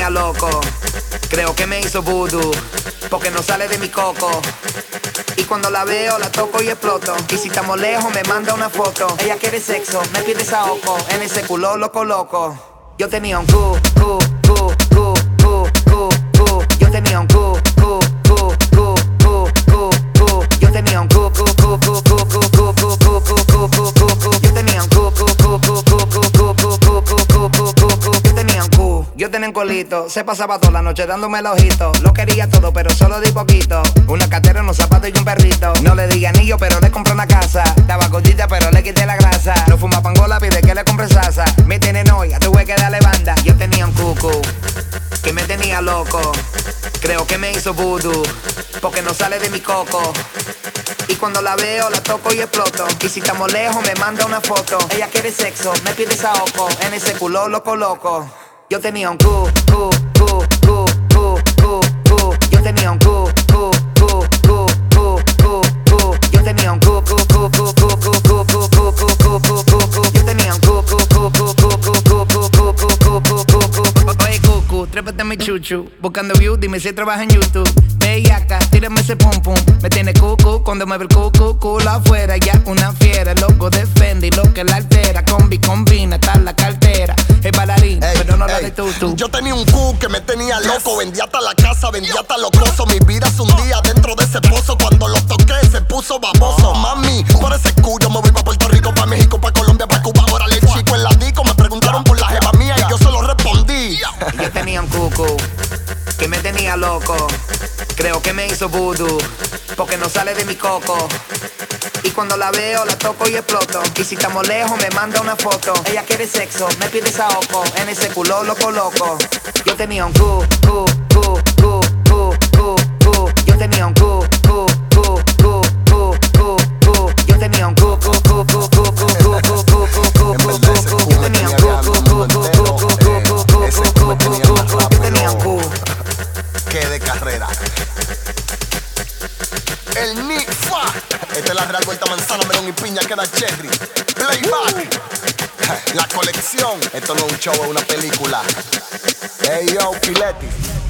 tenía loco. Creo que me hizo vudú, porque no sale de mi coco. Y cuando la veo, la toco y exploto. Y si estamos lejos, me manda una foto. Ella quiere sexo, me pide saoco. En ese culo loco loco. Yo tenía un cu. Yo tenía un cu. Yo tenía un cu. Yo tenía un colito, se pasaba toda la noche dándome el ojito. Lo quería todo, pero solo di poquito. Una cartera, unos zapatos y un perrito. No le di anillo, pero le compré una casa. Estaba gordita, pero le quité la grasa. No fuma pangola, pide que le compre salsa. Me tiene noia, tuve que darle banda. Yo tenía un cucu que me tenía loco. Creo que me hizo vudú, porque no sale de mi coco. Y cuando la veo, la toco y exploto. Y si estamos lejos, me manda una foto. Ella quiere sexo, me pide saoco. En ese culo loco loco. Yo tenía un cu. Yo tenía un cu. Yo tenía un cu. Yo tenía un cu. Oye, cucu, trépate a mi chuchu. Buscando view, dime si trabaja en YouTube. Bellaca, tírame ese pum pum. Me tiene cucu cuando mueve el culo afuera. Ya una fiera, loco de Fendi, lo que la altera. Combina, está la cartera. Es bailarina, pero no la de tú. Yo tenía un cu que me tenía loco. Vendía hasta la casa, vendía hasta los cosos. Mi vida es un día dentro de ese pozo. Cuando lo toqué se puso baboso. Mami, por ese cu yo me voy pa' Puerto Rico, pa' México, pa' Colombia, pa' Cuba. Ahora le chico en la disco. Me preguntaron por la jeva mía y yo solo respondí. Yo tenía un cucu que me tenía loco. Creo que me hizo vudú, porque no sale de mi coco. Y cuando la veo, la toco y exploto. Y si estamos lejos, me manda una foto. Ella quiere sexo, me pide saoco. En ese culo loco loco. Yo tenía un cu. Yo tenía un cu. Yo tenía un cu. Yo tenía un cu. Que de carrera. El Nifa. Esta es la Real Vuelta Manzana, melón y piña, queda cherry. Playback. La colección. Esto no es un show, es una película. Hey yo, Piletti.